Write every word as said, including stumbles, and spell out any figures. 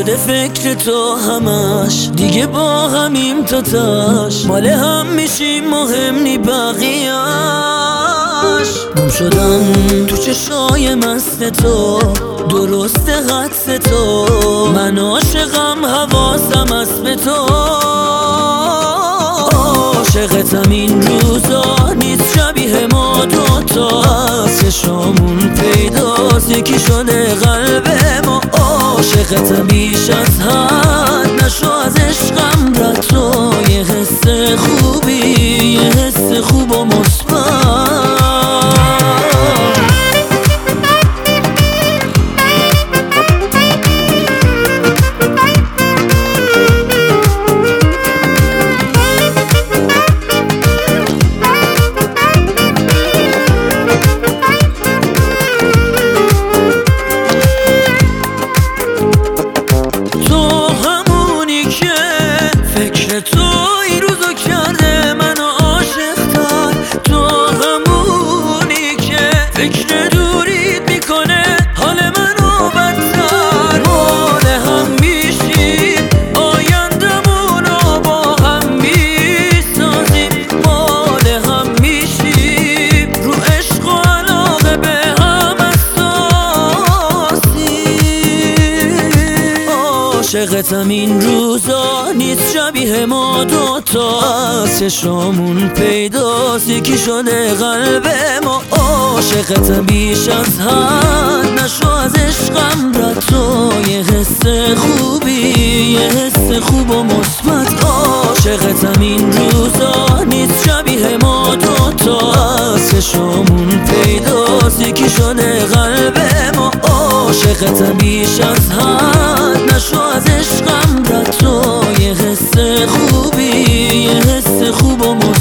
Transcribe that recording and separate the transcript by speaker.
Speaker 1: شده فکر تو همش، دیگه با همیم تا تاش، مال هم میشیم مهم نی بقیه‌اش. گم شدم تو چشای مست تو، درست حدس تو، من عاشقم حواسم هست به تو. عاشقتم این روزا نیست شبیه ما دوتا، از چشامون پیداست یکی شده قلب ما. عاشقتم بیش از حد، نشو از عشقم رد تو، یه حس خوبی یه حس خوب و مثبت.
Speaker 2: تو این روزو کرده منو عاشق‌تر، تو همونی که فکر دورید میکنه حال منو بدتر. مال هم میشیم آیندمونو با هم میسازیم، مال هم میشیم رو عشق و علاقه به هم اساسیم. عاشقتم این روزا نیست شبیه ما دوتا، از چشامون پیداست یکی شده قلب ما. عاشقتم بیش از حد، نشو از عشقم رد تو، یه حس خوبی یه حس خوب و مثبت. عاشقتم این روزا نیست شبیه ما دوتا، از چشامون پیداست یکی شده قلب ما. عاشقتم بیش از حد، نشو از عشقم رد تو، یه حس خوبی یه حس خوب و